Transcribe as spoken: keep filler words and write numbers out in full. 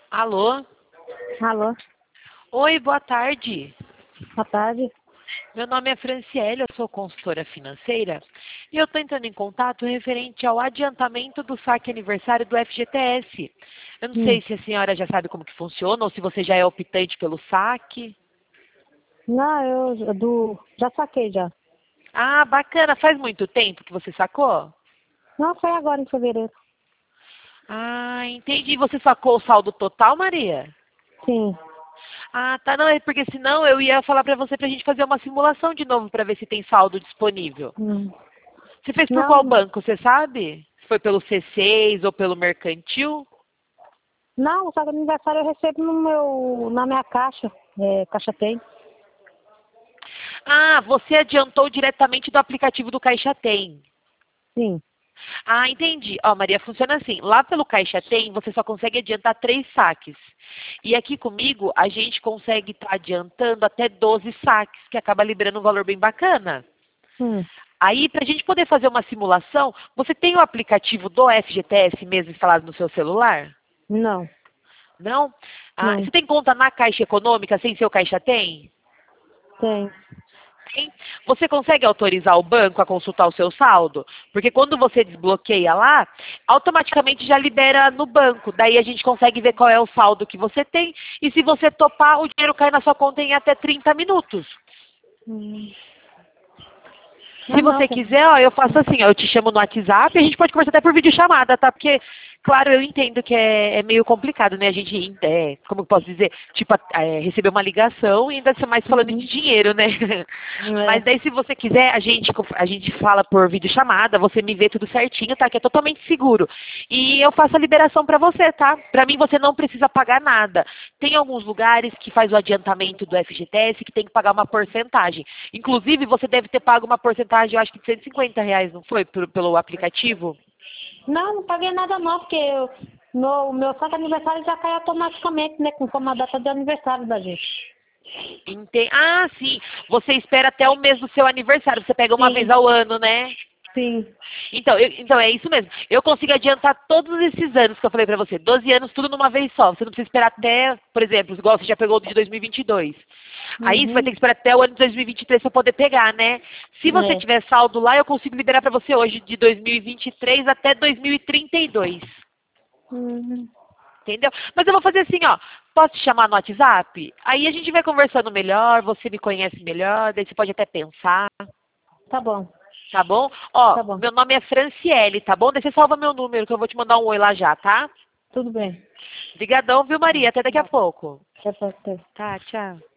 Alô? Alô, Oi, boa tarde. boa tarde. Meu nome é Franciele, eu sou consultora financeira e eu estou entrando em contato referente ao adiantamento do saque aniversário do F G T S. Eu não Hum. sei se a senhora já sabe como que funciona ou se você já é optante pelo saque. Não, eu eu do, já saquei já. Ah, bacana. Faz muito tempo que você sacou? Não, foi agora em fevereiro. Ah, entendi. Você sacou o saldo total, Maria? Sim. Ah, tá. Não, é porque senão eu ia falar pra você pra gente fazer uma simulação de novo pra ver se tem saldo disponível. Hum. Você fez por qual Não, banco, você sabe? Se foi pelo C seis ou pelo Mercantil? não, o saque de aniversário eu recebo no meu, na minha caixa. É, caixa tem. Ah, você adiantou diretamente do aplicativo do Caixa Tem. Sim. Ah, entendi. Ó, Maria, funciona assim. Lá pelo Caixa Tem, você só consegue adiantar três saques. E aqui comigo, a gente consegue estar adiantando até doze saques, que acaba liberando um valor bem bacana. Hum. Aí, para a gente poder fazer uma simulação, você tem o aplicativo do F G T S mesmo instalado no seu celular? Não, Não? Ah, não. você tem conta na Caixa Econômica sem seu Caixa Tem? Tem. Tem. Você consegue autorizar o banco a consultar o seu saldo? Porque quando você desbloqueia lá, automaticamente já libera no banco. Daí a gente consegue ver qual é o saldo que você tem. E se você topar, o dinheiro cai na sua conta em até trinta minutos. Hum. Se Não, não, você tem. quiser, ó, eu faço assim, ó, eu te chamo no WhatsApp e a gente pode conversar até por videochamada, tá? Porque, claro, eu entendo que é, é meio complicado, né? A gente, é, como eu posso dizer, tipo, é, receber uma ligação e ainda ser mais falando de Uhum. dinheiro, né? Mas É. daí, se você quiser, a gente, a gente fala por videochamada, você me vê tudo certinho, tá? Que é totalmente seguro. E eu faço a liberação pra você, tá? Pra mim, você não precisa pagar nada. Tem alguns lugares que faz o adiantamento do F G T S que tem que pagar uma porcentagem. Inclusive, você deve ter pago uma porcentagem, eu acho que de cento e cinquenta reais, não foi? Pelo, pelo aplicativo? Não, não paguei nada não, porque eu, no, o meu saque de aniversário já cai automaticamente, né? Conforme a data de aniversário da gente. Ente- Ah, sim. Você espera até o mês do seu aniversário. Você pega uma vez Sim, ao ano, né? sim. Então, eu- então é isso mesmo. Eu consigo adiantar todos esses anos que eu falei pra você. doze anos, tudo numa vez só. Você não precisa esperar até, por exemplo, igual você já pegou o de dois mil e vinte e dois. Aí você vai ter Uhum. que esperar até o ano de dois mil e vinte e três para poder pegar, né? Se você É. tiver saldo lá, eu consigo liberar pra você hoje de dois mil e vinte e três até dois mil e trinta e dois. Uhum. Entendeu? Mas eu vou fazer assim, ó. Posso te chamar no WhatsApp? Aí a gente vai conversando melhor, você me conhece melhor, daí você pode até pensar. Tá bom, Tá bom? Ó, tá bom. meu nome é Franciele, tá bom? Daí você salva meu número, que eu vou te mandar um oi lá já, tá? Tudo bem. Obrigadão, viu, Maria? Até daqui a pouco. Até, até. Tá, tchau.